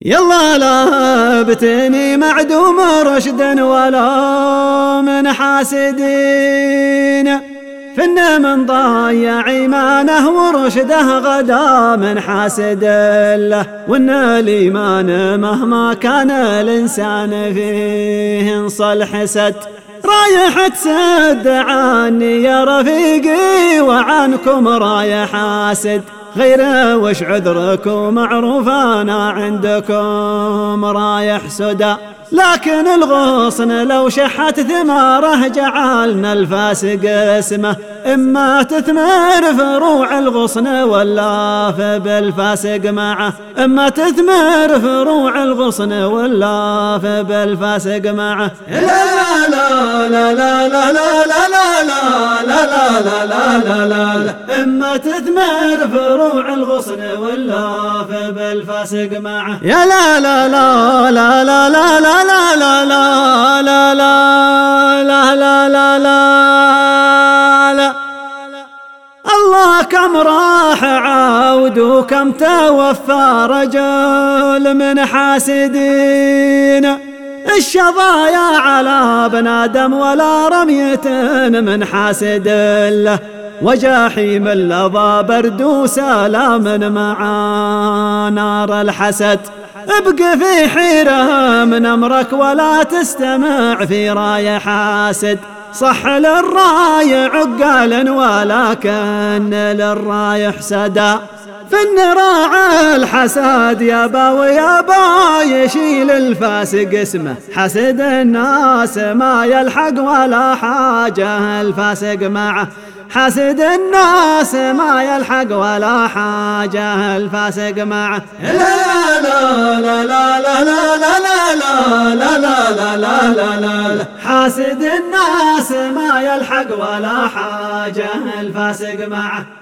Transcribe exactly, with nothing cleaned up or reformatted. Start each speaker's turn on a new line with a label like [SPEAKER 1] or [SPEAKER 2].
[SPEAKER 1] يلا لا بتني معدوم رشد ولا من حاسدين، فن من ضيع ايمانه ورشده غدا من حاسد له، وان الايمان مهما كان الانسان فيه انصل حسد. رايح تسد عني يا رفيقي وعنكم رايح حاسد، غير وش عذركم معروف انا عندكم رايح سدى. لكن الغصن لو شحت ثماره جعلنا الفاسق اسمه، اما تثمر فروع الغصن ولا بالفاسق معه، اما تثمر فروع الغصن ولا بالفاسق معه. لا لا لا لا لا لا لا لا لا لا لا لا لا لا، اما تثمر فروع الغصن ولا بالفاسق معه. يا لا لا لا لا لا لا لا لا لا لا لا لا لا لا لا لا. الله كم راح عود وكم توفى رجل من حاسدين، الشظايا على بنادم ولا رمية من حاسد له، وجحيم اللظى برد وسلام مع نار الحسد. ابق في حيرة من أمرك ولا تستمع في راي حاسد، صح للراي عقال ولكن للراي حسدا. فن راعى الحسد يابا ويابا يشيل الفاسق اسمه، حسد الناس ما يلحق ولا حاجة الفاسق معه، حسد الناس ما يلحق ولا حاجة الفاسق معه. لا لا لا لا لا لا لا لا لا لا لا لا لا، حاسد الناس ما يلحق ولا حاجة الفاسق معه.